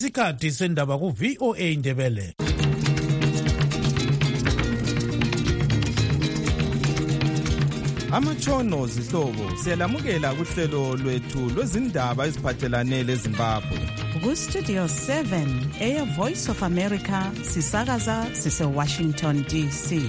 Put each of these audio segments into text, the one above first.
Isikhathi sendaba ku VOA Indebele. Amatshono zihlobo siyalamukela kuhlelo lwethu lwezindaba eziphathelane leZimbabwe. Ku Studio 7 Air Voice of America sisakaza sise Washington DC.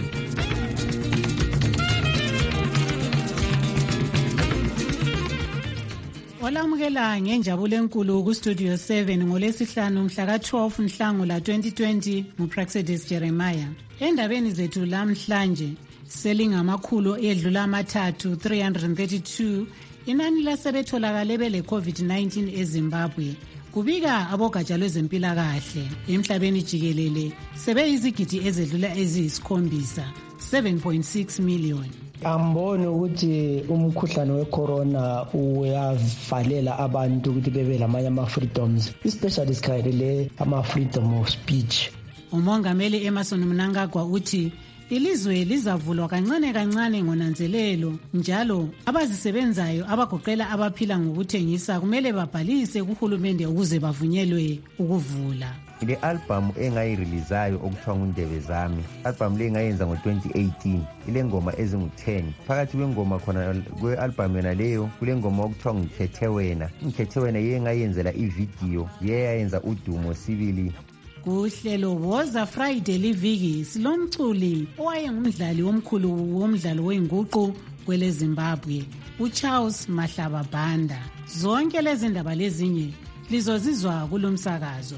Olamukela ngenjabulo enkulu ku Studio 7 ngolesihlanu mhla ka-12 Nhlangula 2020 nguPraxedis Jeremiah. Endabeni zethu lamhlanje selingamakhulu edlula amathathu 332 inani lasebetholakale bele COVID-19 eZimbabwe. Kubika abogatsha lwezempilakahle emhlabeni jikelele sebeyizigidi ezedlula eziyisikhombisa 7.6 million. Amboni ukuthi umkhuhlane wecorona uyavalela abantu ukuthi bebe lamanye ama-freedoms, especially sikhalele ama-freedom of speech. Umongameli Emmerson Mnangagwa uthi ilizwe lizavulwa kancane kancane ngonanzelelo njalo abazisebenzayo abagoqela abaphila ngokuthengisa kumele babhalise kuhulumende ukuze bavunyelwe ukuvula. Le album engayireleasayo okuthiwa ngundebe zami, album le ngayenza ngo-2018, ile ngoma ezingu-10. Phakathi kwengoma khona kwe-album yona leyo kulengoma okuthiwa ngikhethe wena. Ngikhethe wena yiye ngayenzela ividiyo, yiye yayenza udumo sibili. Kuhlelo Woza Friday liviki silomculi owayengumdlali omkhulu womdlalo wenguqu kwele Zimbabwe, uCharles Mahlaba Banda. Zonke lezi ndaba lezinye lizozizwa kulomsakazo.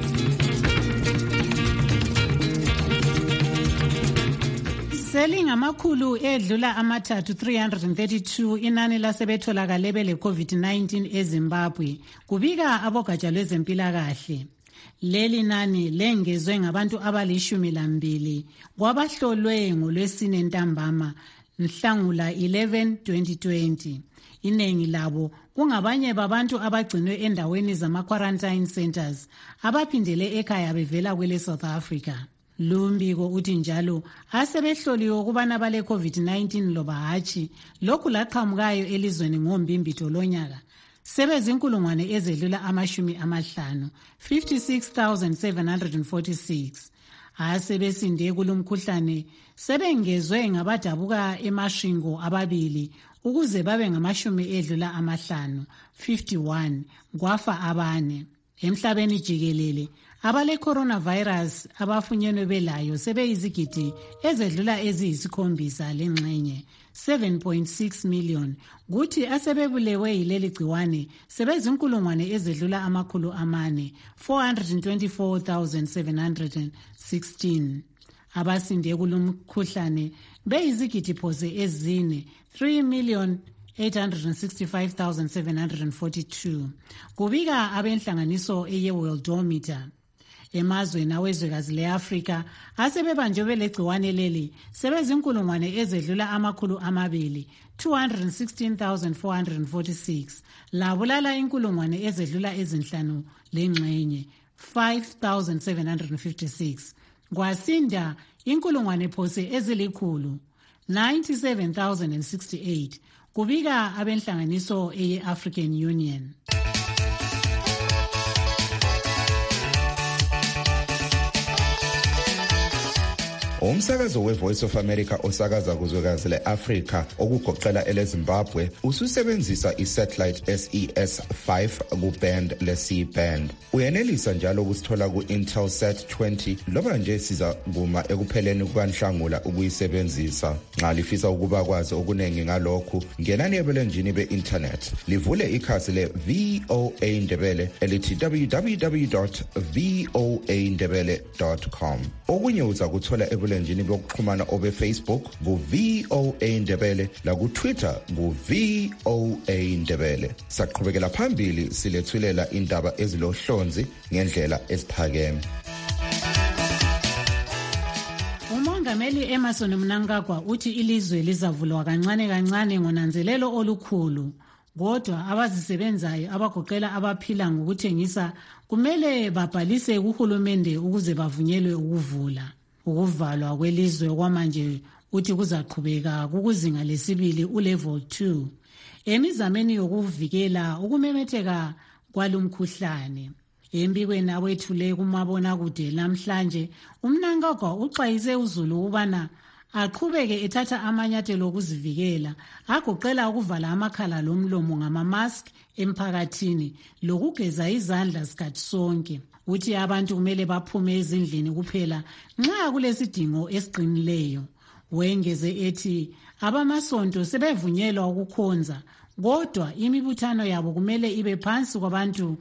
Selingamakhulu edlula amathathu 332 inani lasebetholakale bele COVID-19 eZimbabwe, kubika abogatsha lwezempilakahle. Leli nani lengezwe ngabantu abali12 kwabahlolwe ngolwesine ntambama Nhlangula 11 2020. Inengi labo kungabanye babantu abagcinwe endaweni zama-quarantine centers abaphindele ekhaya bevela kwele South Africa. Lumbiko uthi njalo asebehloliwe ukubana bale COVID-19 loba hatshi, lokhu laqhamukayo elizweni ngombimbitho lonyaka sebezinkulungwane ezedlula ama50, 56,746. Asebesinde kulomkhuhlane sebengezwe ngabadabuka emashingo ababili ukuze babe edlula ama5, 51, kwafa abane. Emhlabeni jikelele abale coronavirus abafunyenwe belayo sebeyizigidi ezedlula eziyisikhombisa lengxenye 7.6 million. Kuthi asebebulewe yileli gciwane sebezinkulungwane ezedlula amakhulu amane 424,716. Abasinde kulomkhuhlane beyizigidi phose ezine 3,865,742. Kubika abenhlanganiso ye-Worldometer. Emazweni awezwekazi le-Afrika asebebanjwe belegciwane leli sebezinkulungwane ezedlula amakhulu amabili 216,446. Labulala inkulungwane ezedlula ezinhlanu lengxenye 5,756. Kwasinda inkulungwane phose ezilikhulu 97,068. Kubika abenhlanganiso ye-African Union. Umsakazo weVoice of America osakaza kuzwekazi le-Afrika okugoqela eleZimbabwe ususebenzisa isatellite SES5 kuband le-C-band. Uyenelisa njalo ukusithola ku-Intelsat 20 loba nje siza kuma ekupheleni kukaNhlangula ukuyisebenzisa. Nxa lifisa ukuba kwazi okuningi ngalokhu, ngenani ebulenjini be-internet. Livule ikhasi le-VOA Ndebele elithi www.voandebele.com. Okunye uza kuthola ebulenjini bokuxhumana obe-Facebook ku-VOA Ndebele laku-Twitter ku-VOA Ndebele. Saqhubekela phambili silethulela indaba ezilohlonzi ngendlela esiphakeme. Umongameli Emmerson Mnangagwa uthi ilizwe lizavulwa kancane kancane ngonanzelelo olukhulu. Kodwa abazisebenzayo abagoqela abaphila ngokuthengisa kumele babhalise kuhulumende ukuze bavunyelwe ukuvula. Ukuvalwa kwelizwe kwamanje uthi kuzaqhubeka kukuzinga lesibili ulevel 2 emizameni yokuvikela ukumemetheka kwalumkhuhlane. Embikweni awethule kumabonakude namhlanje, uMnangagwa uxwayise uZulu ubana aqhubeke ethatha amanyathelo okuzivikela, agoqela ukuvala amakhala lomlomo ngama-mask emphakathini lokugeza izandla sikhathi sonke. Uthi abantu kumele baphume ezindlini kuphela nxa kulesidingo esiqinileyo. Wengeze ethi abamasonto sebevunyelwa ukukhonza, kodwa imibuthano yabo kumele ibe phansi kwabantu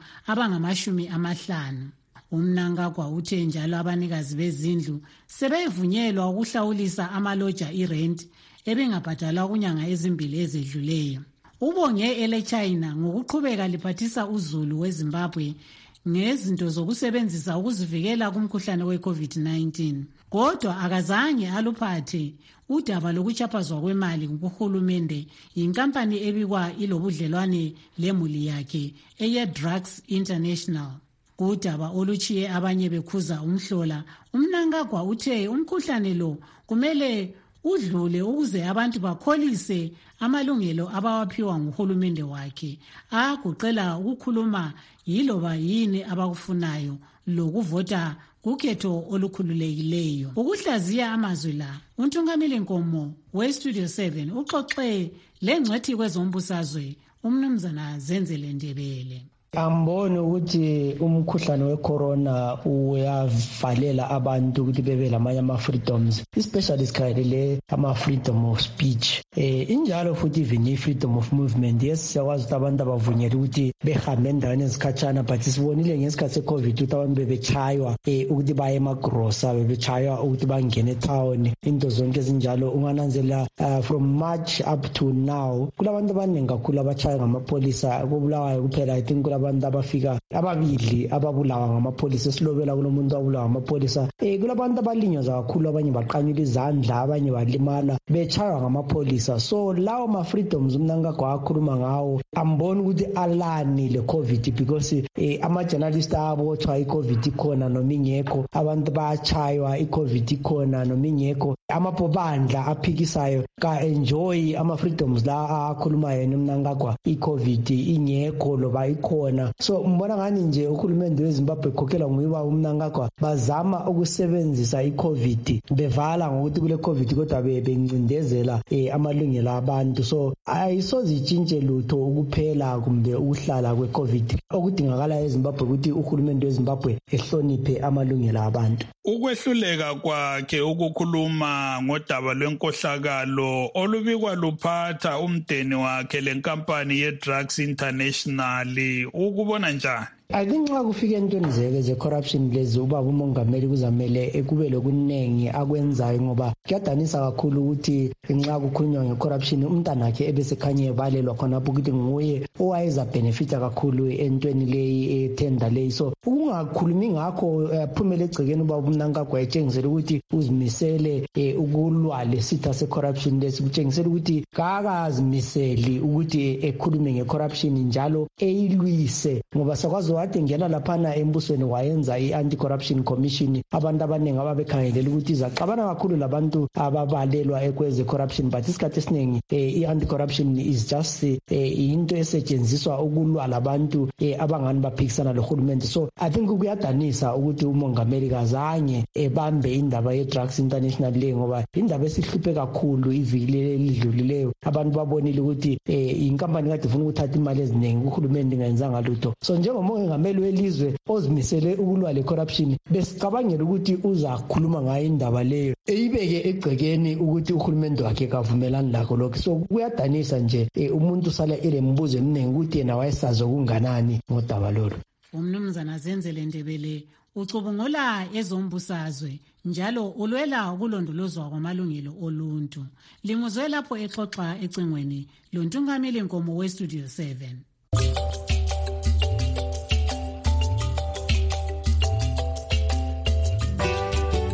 abangama50. UMnangagwa uthe njalo abanikazi bezindlu sebevunyelwa ukuhlawulisa amaloja irent ebengabhadalwa kunyanga ezimbili ezedluleyo. Ubonge eleChina ngokuqhubeka liphathisa uZulu weZimbabwe ngezinto zokusebenzisa ukuzivikela kumkhuhlane we-COVID-19. Kodwa akazange aluphathe udaba lokuchaphazwa kwemali kuhulumende yinkampani ebikwa ilobudlelwane lemuli yakhe eye-Drugs International. Kudaba oluchiye abanye bekhuza umhlola, uMnangagwa uthe umkhuhlane lo kumele udlule ukuze abantu bakholise amalungelo abawaphiwa nguhulumende wakhe, agoqela ukukhuluma yiloba yini abakufunayo lokuvota kukhetho olukhululekileyo. Ukuhlaziya amazwi la, uNtungamili Nkomo weStudio 7 uxoxe lengcwethi kwezombusazwe uMnumzana Zenzele Ndebele. Ambone ukuthi umkhuhlane wecorona uyavalela abantu ukuthi bebe lamanye ama-freedoms, especially sikhangele ama-freedom of speech. Injalo futhi even i-freedom of movement. Yes, siyakwazi ukuthi abantu abavunyelwe ukuthi behambe endaweni ezikhatshana, but sibonile ngesikhathi se-COVID ukuthi abantu bebetshaywa ukuthi baye emagrosa, bebetshaywa ukuthi bangene etown, into zonke ezinjalo. Ungananzela from March up to now kulabantu abaningi kakhulu abatshaywa ngamapholisa. Kubulawayo kuphela I think abantu abafika ababili ababulawa ngamapolisa, esilobela kulomuntu abulawa ngamapolisa. Kulabantu abalinyoza kakhulu, abanye baqanyula izandla, abanye balimala bechaywa ngamapolisa. So lawo ma-freedoms uMnangagwa akhuluma ngawo ambona ukuthi alani le COVID, because ama-journalist abotshwa i-COVID ikhona noma ingekho, abantu bayachaywa i-COVID ikhona noma ingekho, amapobandla aphikisayo ka-enjoy ama-freedoms la akhuluma yena uMnangagwa i-COVID ingekho loba ikhona. So mbona ngani nje uhulumende weZimbabwe ekhokelwa nguyiwa uMnangagwa bazama ukusebenzisa i-COVID, bevala ngokuthi kule COVID kodwa bencindezela amalungelo abantu. So ayisoze itshintshe lutho ukuphela kumbe ukuhlala kwe-COVID. Okudingakala eZimbabwe ukuthi uhulumende weZimbabwe ehloniphe amalungelo abantu. Ukwehluleka kwakhe ukukhuluma ngodaba lwenkohlakalo olubikwa luphatha umdeni wakhe lenkampani ye-Drugs International, ukubona njani? I think nxa kufika entweni ze-corruption lezi ubaba umongameli kuzamele kube lokunengi akwenzayo, ngoba kuyadanisa kakhulu ukuthi nxa kukhulunywa nge-corruption umntanakhe ebesekhanye ebalelwa khonapho ukuthi nguye owayezabhenefita kakhulu entweni leyi etenda leyi. So ukungakhulumi ngakho phumele egcekeni ubaba uMnangagwa etshengisela ukuthi uzimisele ukulwa lesitha se-corruption lesi, kutshengisela ukuthi kakazimiseli ukuthi ekhulume nge-corruption njalo eyilwise, ngoba sakwazi wathi ngena laphana embusweni wayenza i-Anti-Corruption Commission. Abantu abaningi ababekhangelela ukuthi izaxabana kakhulu labantu ababalelwa ekweze corruption, but isikhathi esiningi i-anti-corruption is just into esetshenziswa ukulwa labantu abangani baphikisana lohulumende. So I think kuyadanisa ukuthi umongameli kazange ebambe indaba ye-Drugs International le, ngoba indaba esihluphe kakhulu iviki elidlulileyo. Abantu babonile ukuthi inkampani kade ifuna ukuthatha imali eziningi, uhulumende ingayenzanga lutho. So njengomongameli welizwe ozimisele ukulwa le-corruption, besicabangela ukuthi uzakhuluma ngayo indaba leyo eyibeke egcekeni ukuthi uhulumende wakhe kavumelani lakho lokho. So kuyadanisa nje umuntu usala elembuzo eminingi ukuthi yena wayesazi okunganani ngodaba lolu. UMnumzana Zenzele Ndebele ucubungula ezombusazwe njalo ulwela ukulondolozwa kwamalungelo oluntu. Limuzwe lapho exoxa ecingweni loNtungamili Nkomo weStudio 7.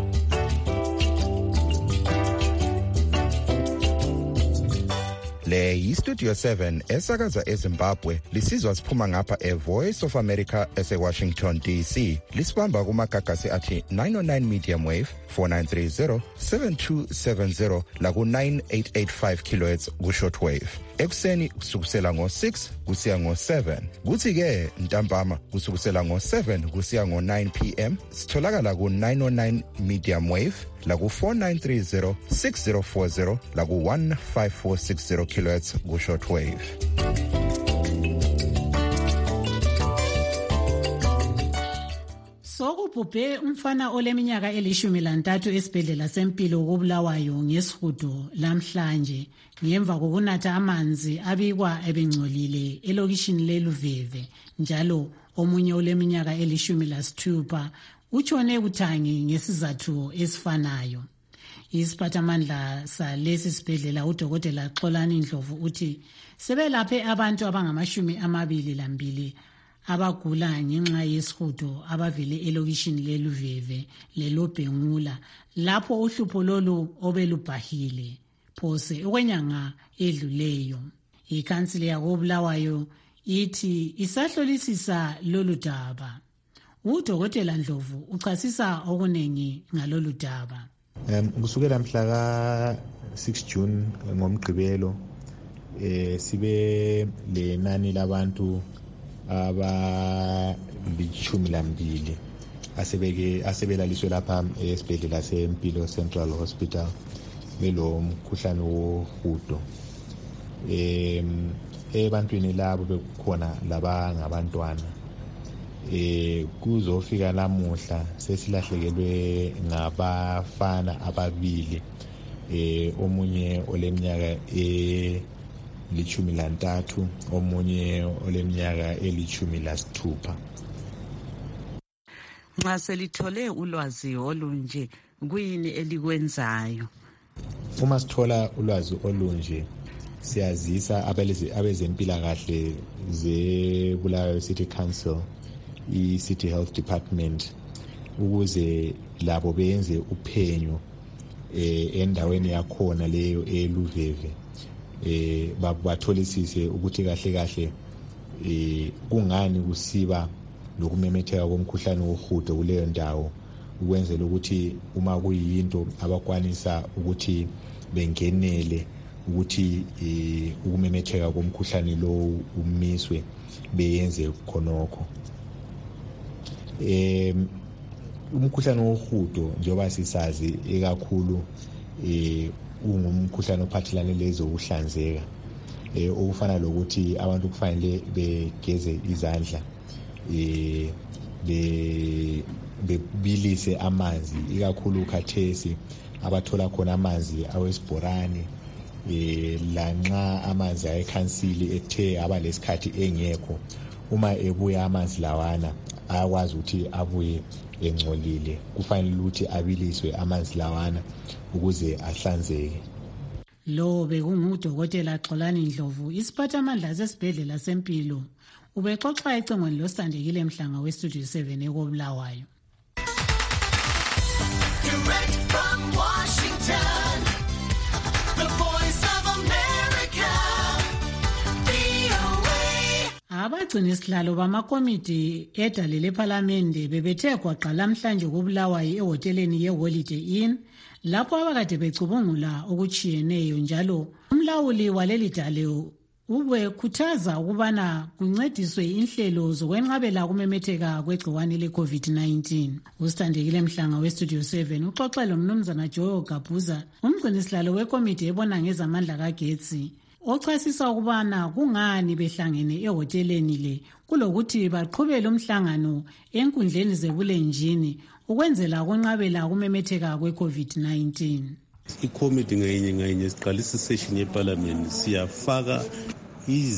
Le yiStudio 7 esakaza eZimbabwe lisizwa siphuma ngapha eVoice of America eseWashington DC. Lisibamba kumagagasi athi 909 medium wave 4930 7270 laku 9885 kHz ku shortwave. Ekuseni kusukela ngo6 kusiya ngo7. Kuthi ke ntambama kusukela ngo7 kusiya ngo9 PM. Sitholakala ku 909 medium wave laku 4930 6040 laku 15460 kHz ku shortwave. Sokubhubhe umfana oleminyaka eli13 esibhedlela sempilo koBulawayo ngesihudo lamhlanje ngemva kokunatha amanzi abikwa ebengcolile elokishini leLuveve. Njalo omunye oleminyaka eli16 utshone kuthangi ngesizathu esifanayo. Isiphathamandla salesi sibhedlela uDokotela Xolani Ndlovu uthi sebelaphe abantu abangama22 abagula ngenxa yesihudo abavele elokishini leLuveve leloBhengula lapho uhlupho lolu obelubhahile phose okwenyanga edluleyo. Ikhansili yakoBulawayo ithi isahlolisisa lolu daba. uDokotela Ndlovu uchasisa okunengi ngalolu daba. Kusukela mhla ka 6 June ngomgqibelo sibe lenani labantu aba12 asebelaliswe lapha esibhedlela sempilo Central Hospital belo mkhuhlane wohudo. Ebantwini labo bekukhona laba ngabantwana. Kuzofika namuhla sesilahlekelwe ngabafana ababili, omunye oleminyaka eli13 omunye oleminyaka eli16. Nxa selithole ulwazi olunje kuyini elikwenzayo? Uma sithola ulwazi olunje siyazisa abezempilakahle zeBulawayo City Council, i-City Health Department, ukuze labo benze uphenyo endaweni yakhona leyo eLuveve, batholisise ukuthi kahle kungani kusiba lokumemetheka komkhuhlane wohudo kuleyo ndawo, ukwenzela ukuthi uma kuyinto abakwanisa ukuthi bengenele ukuthi ukumemetheka komkhuhlane lo umiswe beyenze khonokho. Umkhuhlane wohudo njengoba sisazi ikakhulu ungumkhuhlane ophathelane lezokuhlanzeka, okufana lokuthi abantu kufanele begeze izandla, bebilise amanzi, ikakhulu khathesi abathola khona amanzi awesibhorane, lanxa amanzi ayekhansili ethe aba lesikhathi engekho, uma ebuya amanzi lawana ayakwazi ukuthi abuye engcolile, kufanele ukuthi abiliswe amanzi lawana ukuze ahlanzeke. Lo bekunguDokotela Xolani Ndlovu, isiphathamandla sesibhedlela sempilo, ubexoxa ecingweni loSandekile Mhlanga weStudio 7 ekoBulawayo. Direct from Washington, the Voice of America, VOA. Abagcini sihlalo bamakomiti edale lePhalamende bebethe kwaqa lamhlanje koBulawayo ehoteleni yeHoliday Inn lapho abakade becubungula okuchiyeneyo. Njalo umlawuli waleli dale ubekhuthaza ukubana kuncediswe inhlelo zokwenqabela kumemetheka kwegciwane leCovid-19. uSithandekile Mhlanga weStudio 7 uxoxe loMnumzana Joe Gabuza, umgcinisihlalo wekomiti ebona ngezamandla kagetsi, ochasisa ukubana kungani behlangene ehoteleni le kulokuthi baqhubele umhlangano enkundleni zebulenjini ukwenzela ukunqabela kumemetheka kweCovid-19. Ikomiti ngayinye siqalisa isession yeParliament siyafaka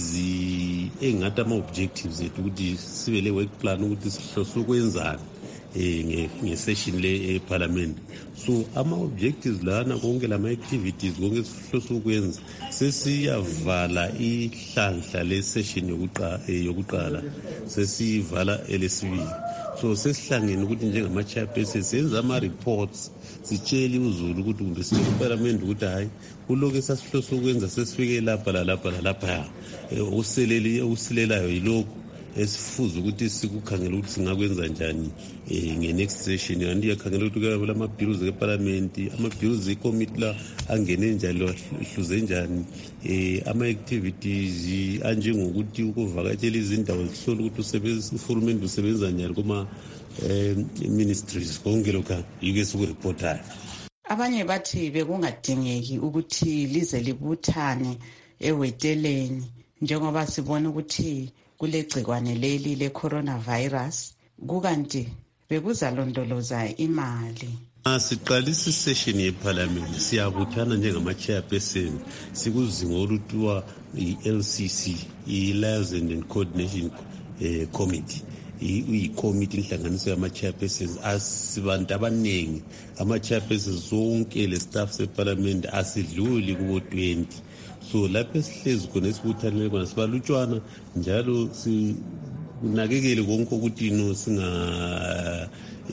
engathi ama-objectives ethu ukuthi sibe le work plan ukuthi sihlose ukwenzani ngesession le eParliament. So ama-objectives lana konke lama-activities konke sihlose ukwenza sesiyavala ihlandla le-session yokuqala sesiyivala elesibili. So sesihlangene ukuthi njengama-chairperson senze ama-reports sitshele uzulu ukuthi kumbe sitshele iParliament ukuthi hayi kulokhu esasihlose ukwenza sesifike lapha lalapha okusilelayo yilokhu esifuza ukuthi sikukhangela ukuthi singakwenza njani nge-next session. Kanti iyakhangela ukuthi kuyabula ama-bills ke-Parliament, ama-bills e-committee la angene njalo ihluze njani, ama-activities anjengokuthi ukuvakatshela izindawo zihlola ukuthi uhulumende usebenza njani kuma-ministries konke lokhu yiko esikureportayo. Abanye bathi bekungadingeki ukuthi lize libuthane eweteleni njengoba sibona ukuthi kulegcikwane leli le-coronavirus, kukanti bekuzalondoloza imali. Siqalisa isession yeParliament siyabuthana njengama-chairperson sikuzinga oluthiwa i-LCC, i-Liaison and Coordination Committee. Iyi-committee inhlanganiso yama-chairpersons asibantu abaningi, ama-chairpersons zonke le-staff seParliament asidluli kubo-20. So lapho esihlezi khona esibuthanele khona sibalutshwana njalo sinakekele konke ukuthi singa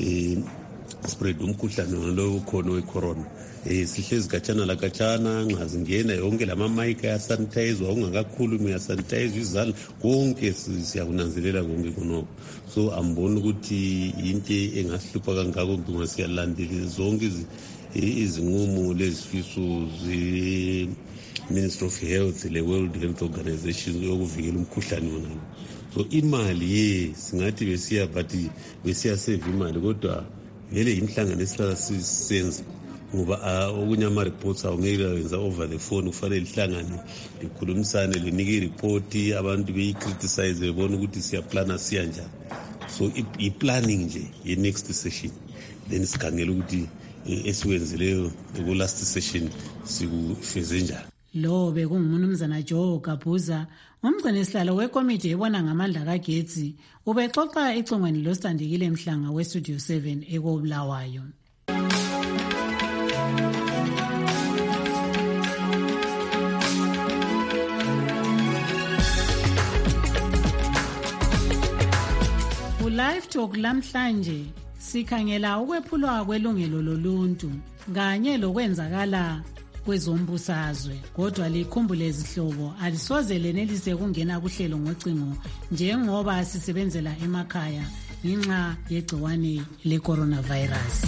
spread umkhuhlane lo khona we-corona. Sihlezi khatshana lakhatshana nxa zingena yonke lama-mic ayasanitayizwa, ungakakhulumi uyasanitayizwa izandla, konke siyakunanzelela konke khonoko. So ambona ukuthi into engasihlupha kangako kumbe ngasiyalandela zonke izinqumo lezifiso Ministry of Health, le World Health Organization yokuvikela umkhuhlane wona. So imali singathi besiyasave imali, kodwa vele imhlangano esihlala sisenza ngoba okunye ama-reports awungeke wenza over the phone, kufanele lihlangane likhulumisane linike i-report abantu beyi-criticize bebona ukuthi siyaplana siya njani. So i-planning nje ye-next session, then sikhangela ukuthi esiwenzileyo ku-last session sikufeze njani. Lo bekungumnumzana Joe Gabhuza, umgcinisihlalo wekomiti ebona ngamandla kagetsi, ubexoxa icongweni loStandekile Mhlanga weStudio 7 eKobulawayo. Live Talk lamhlanje sikhangela ukwephulwa kwelungelo loluntu kanye lokwenzakala kwezombusazwe, kodwa likhumbule izihlobo alisoze lenelise kungena kuhlelo ngocingo njengoba sisebenzela emakhaya ngenxa yegciwane le-coronavirus.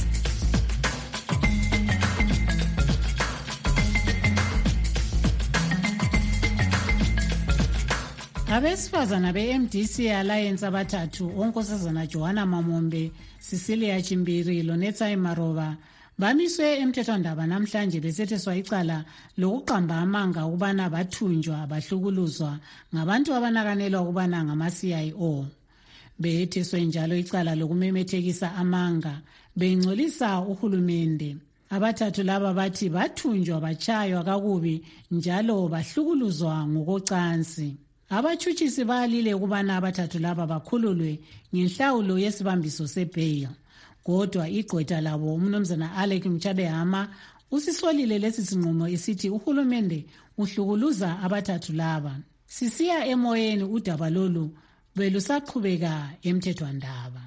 Abesifazana be-MDC Alliance abathathu onkosazana Joanna Mamombe, Cecilia Chimbiri, Lonetsai Maroba bamiswe emthethwandaba namhlanje besetheswa icala lokuqamba amanga ukubana bathunjwa bahlukuluzwa ngabantu abanakanelwa ukubana ngama-CIO. Betheswe njalo icala lokumemethekisa amanga bengcolisa uhulumende. Abathathu laba bathi bathunjwa bachaywa kakubi njalo bahlukuluzwa ngokocansi. Abatshutshisi balile ukubana abathathu laba bakhululwe ngenhlawulo yesibambiso sebail. Kodwa igqwetha labo umnumzana Alec Mchabehama usisolile lesi sinqumo esithi uhulumende uhlukuluza abathathu laba. Sisiya emoyeni udaba lolu belusaqhubeka emthethwandaba.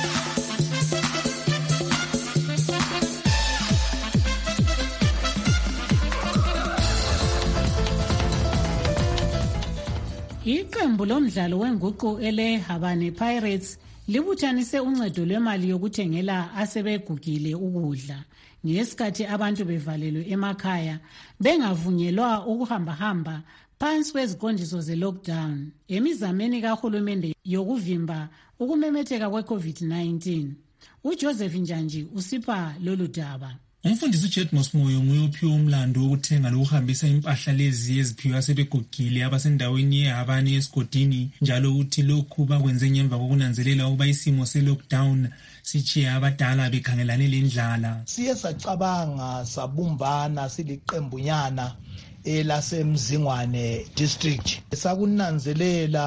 Iqembu lomdlalo wenguqu ele-Habane Pirates libuthanise uncedo lwemali yokuthengela asebegugile ukudla ngesikhathi abantu bevalelwe emakhaya bengavunyelwa ukuhambahamba phansi kweziqondiso ze-lockdown emizameni kahulumende yokuvimba ukumemetheka kwe-COVID-19. UJoseph Njanji usipha lolu daba. Umfundisi uJet Mosmoyo nguye ophiwe umlando wokuthenga lokuhambisa impahla lezi eziphiwe asebegugile abasendaweni yeHabane esigodini, njalo uthi lokhu bakwenze ngemva kokunanzelela ukuba isimo se-lockdown sitshiye abadala bekhangelane lendlala. Siye sacabanga sabumbana siliqembunyana elasemzingwane district sakunanzelela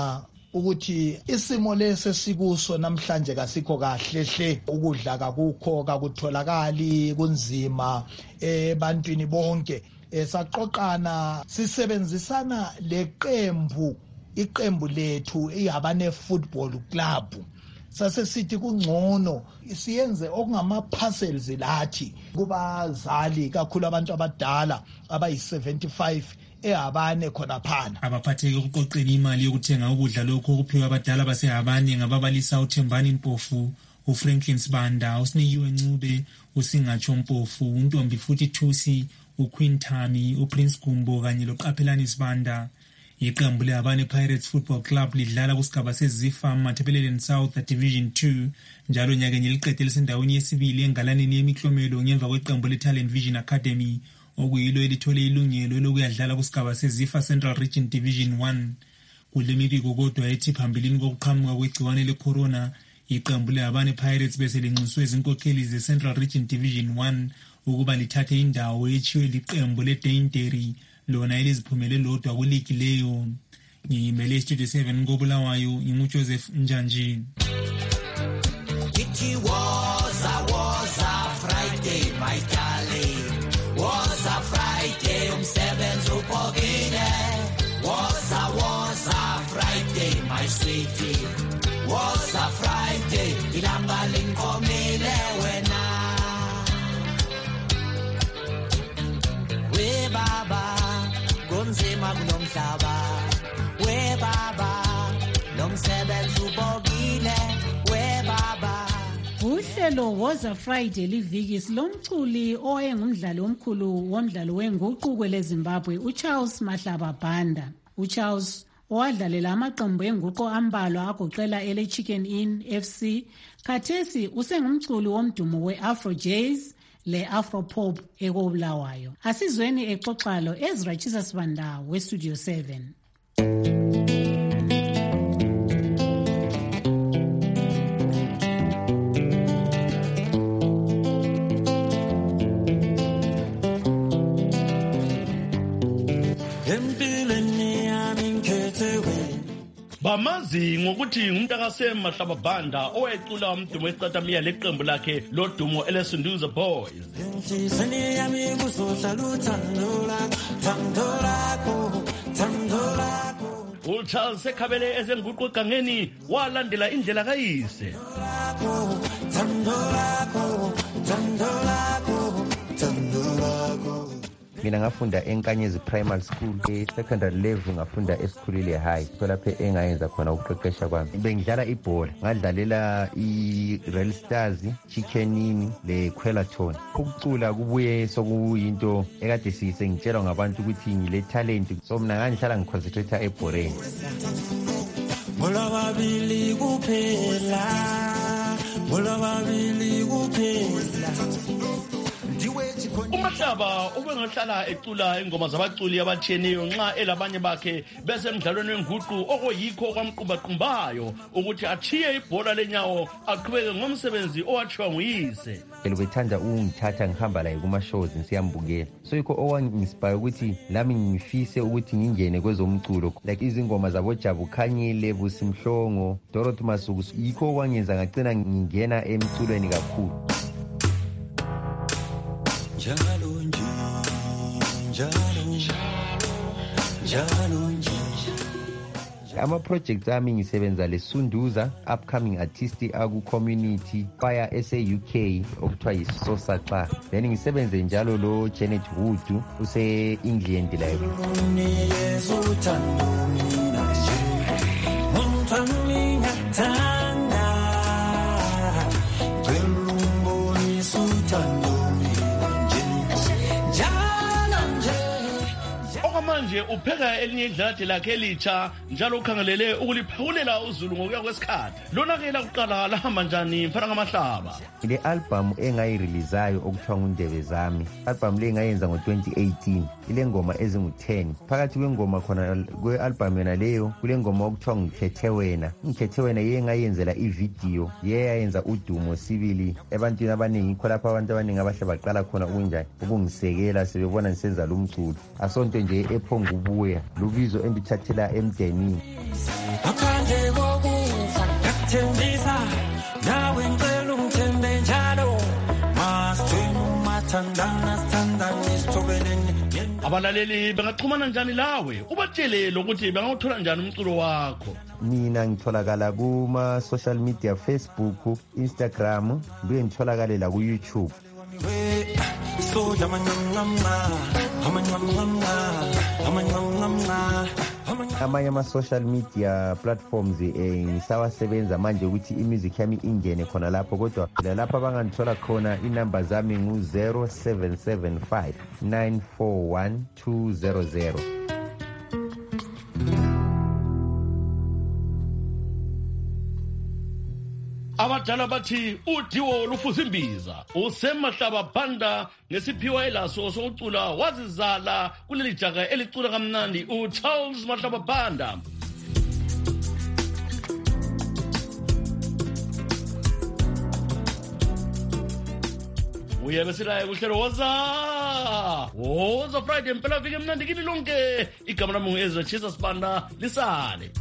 ukuthi isimo lesi sikuso namhlanje kasikho kahle hle, ukudla kakukho, kakutholakali, kunzima ebantwini bonke. Saqoqana sisebenzisana iqembu lethu iHabane Football Club. Sasesithi kungcono siyenze okungama-parcels lathi kubazali kakhulu abantu abadala abayi-75 eHabane khona phana. Abaphatheke ukuqoqela imali yokuthenga ukudla lokho okuphiwa abadala baseHabane ngababalisa uThembani Mpofu, uFranklin Sibanda, uSinikiwe Ncube, uSingatsho Mpofu, uNtombi futhi Thusi, uQueen Thami, uPrince Gumbo kanye loQaphelani Sibanda. Iqembu leHabane Pirates Football Club lidlala kusigaba seZifa Mathebeleleni South Division 2 njalo nyakenye liqede lisendaweni yesibili engalaneni yemiklomelo ngemva kweqembu leTalent Vision Academy okuyilo elithole ilungelo lokuyadlala kusigaba seZifa Central Region Division 1. Kule mibiko kodwa ethi phambilini kokuqhamuka kwegciwane lecorona, iqembu leHabane Pirates bese linxuswe izinkokheli zeCentral Region Division 1 ukuba lithathe indawo echiwe liqembu leDainterry lona eliziphumelele lodwa kuligi leyo. Ngiyimele Studio 7 koBulawayo, nginguJoseph Njanji. It was a Friday, my darling. Was a Friday, umsebenzi uphokile. Was a Friday, my sweetie. Was a Friday, ilanga linkomile wena. We baba, kunzima kunomhlaba. We baba, nomsebenzi uphokile. We baba. Uhlelo woza Friday liviki silomculi owayengumdlali omkhulu womdlalo wenguqu kweleZimbabwe uCharles Mahlaba Banda. uCharles owadlalela amaqembu enguqu ambalwa agoqela ele Chicken Inn FC, khathesi usengumculi womdumo weAfro Jazz le Afro Pop ekoBulawayo. Asizweni exoxalo Ezra Chisa Sibanda weStudio 7. Bamazi ngokuthi ngumntakase Mahlaba Banda owecula umdumo wesiqatamiya leqembu lakhe lodumo eleSunduza Boys. uCharles ekhabele ezenguqu egangeni walandela indlela kayise. Mina ngafunda eNkanyezi Primary School, secondary level ngafunda eSikhulile High. Lapho engayenza khona ukuqeqesha kwami. Bengidlala ibhola, ngadlalela iReal Stars, Chicken Inn leQuelaton. Ukucula kubuye sokuyinto ekade sengitshelwa ngabantu ukuthi ngile talent, so mina ngangihlala ngiconcentrate ebholeni. Mulababili kuphela. uMahlaba ubengahlala ecula ingoma zabaculi abatshiyeneyo nxa elabanye bakhe besemdlalweni wenguqu okoyikho kwamqubaqumbayo ukuthi achiye ibhola lenyawo aqhubeke ngomsebenzi owatshiwa nguyise. Bethanda ungithatha ngihamba laye kuma-shows siyambukela, so yikho owangi-inspire ukuthi lami ngifise ukuthi ngingene kwezomculo, like izingoma zaboJabu Khanyile, Busimhlongo, Dorothy Masuku. Yikho okwangenza ngagcina ngingena emculweni kakhulu. Ama-projects ami ngisebenza leSunduza, upcoming artist aku-community, fire ese-UK okuthiwa yiSosaxa. Then ngisebenze njalo lo Janet Wood use-England live. Manje upheka elinye idlati lakhe elitsha njalo ukhangelele ukuliphawulela uzulu ngokuya kwesikhathi. Lonakela kuqala lahamba njani mfana ngamahlaba? Le album engayireleasayo okuthiwa ngundebe zami. Album le ngayenza ngo-2018. Ile ngoma ezingu-10. Phakathi kwengoma khona kwe-album yona leyo kule ngoma okuthiwa ngikhethe wena. Ngikhethe wena yiye ngayenzela ivideo. Yiye yayenza udumo sibili ebantwini abaningi. Yikho lapho abantu abaningi abahle baqala khona ukunjani ukungisekela sebebona ngisenza lo mculo. Asonto nje ephongubuya lubizo endithathela emdenini. Abalaleli bengaxhumana njani lawe? Ubatshele ukuthi bengawuthola njani umculo wakho? Mina ngitholakala kuma social media, Facebook, Instagram, buye ngitholakale la ku YouTube. Amanye ama-social media platforms ngisawasebenza manje ukuthi i-music yami ingene khona lapho, kodwa lapho abangangithola khona inamba zami ngu-0775 941 200. Abadala bathi udiwo lufuza imbiza. Usemahlaba Banda ngesiphiwa elaso sokucula wazizala kuleli jaga elicula kamnandi uCharles Mahlaba Banda. Uyabesirayo kuhlelo woza Friday impela vike mnandi kini lonke. Igama lami nguEzra Jesus Banda lisale.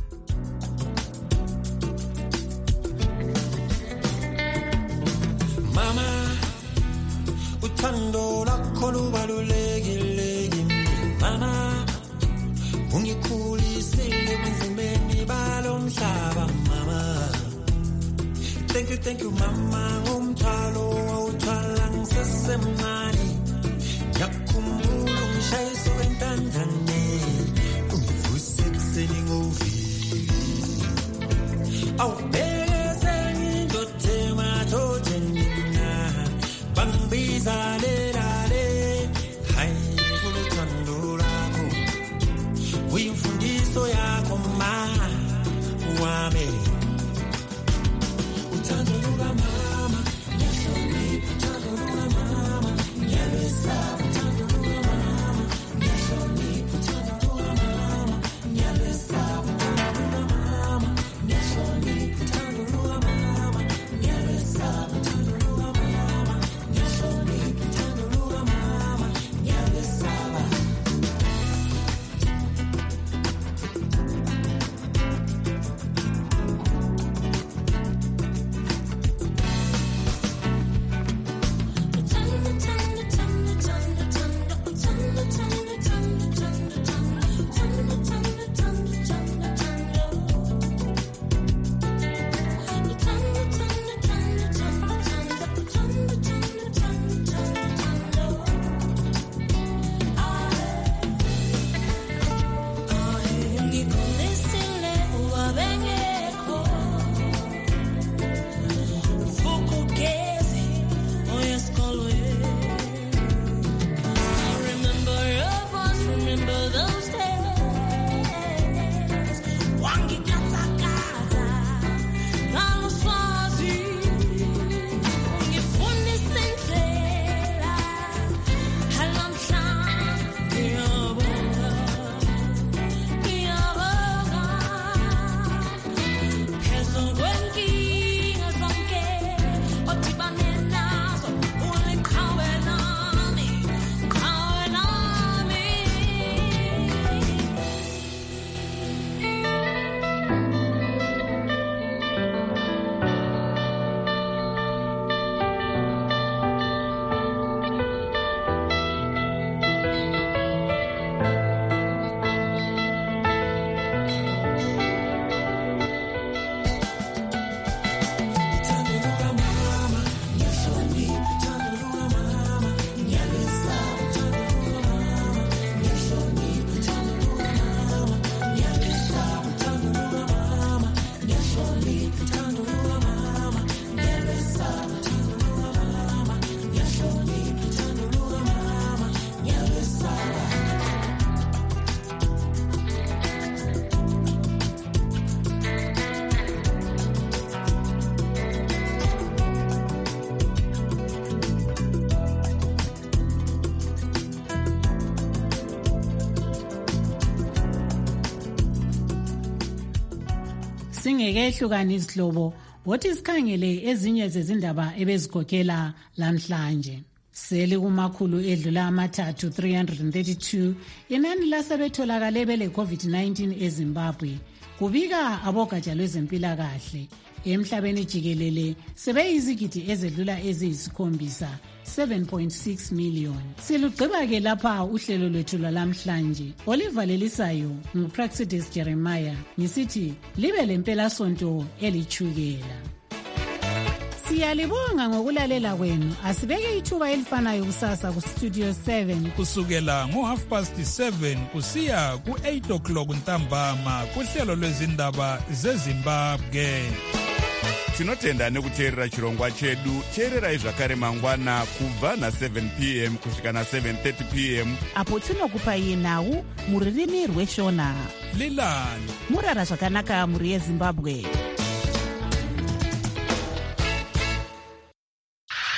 Mama, uthando lakho lubalulekile kimi. Mama, ungikhulisile emzimbeni balomhlaba mama. Thank you mama, umthwalo awuthwala ngisesemncane. Ngiyakhumbula umshayiso wentandane, ungivuse ekuseni ngovili. Uyimfundiso yakho ma wami uthando luka mama ngiyahlonipha uthando luka mama ngiyalesaba uthando luka mama ngiyahlonipha uthando luka mama ngiyalesaba uthando luka mama ngiyalhlonipha uthando luka mama ngiyalesaba uthando luka mama ngiyalhlonipha uthando luka mama ngiyalesaba. Singekehlukana izihlobo, wothi sikhangele ezinye zezindaba ebezigokela lamhlanje. Sele kumakhulu edlula amathathu 332 inani lasebetholakale bele COVID-19 eZimbabwe, kubika abogatsha lwezempilakahle. Emhlabeni jikelele sebeyizigidi ezedlula eziyisi7 7.6 million. Silugqiba ke lapha uhlelo lwethu lwalamhlanje. Olivalelisayo nguPraxidis Jeremiah ngisithi libe lempela sonto elichukela. Siyalibonga ngokulalela kwenu. Asibeke ithuba elifanayo kusasa ku Studio 7 kusukela ngo7:30 kusiya ku8 ntambama kuhlelo lwezindaba zeZimbabwe. Tinotenda nekuteerera chirongwa chedu. Teererai zvakare mangwana kubva na7 p.m. kusvika na7:30 p.m. apo tinokupai nhau muririmi rweshona. Lilani murara zvakanaka muri yeZimbabwe.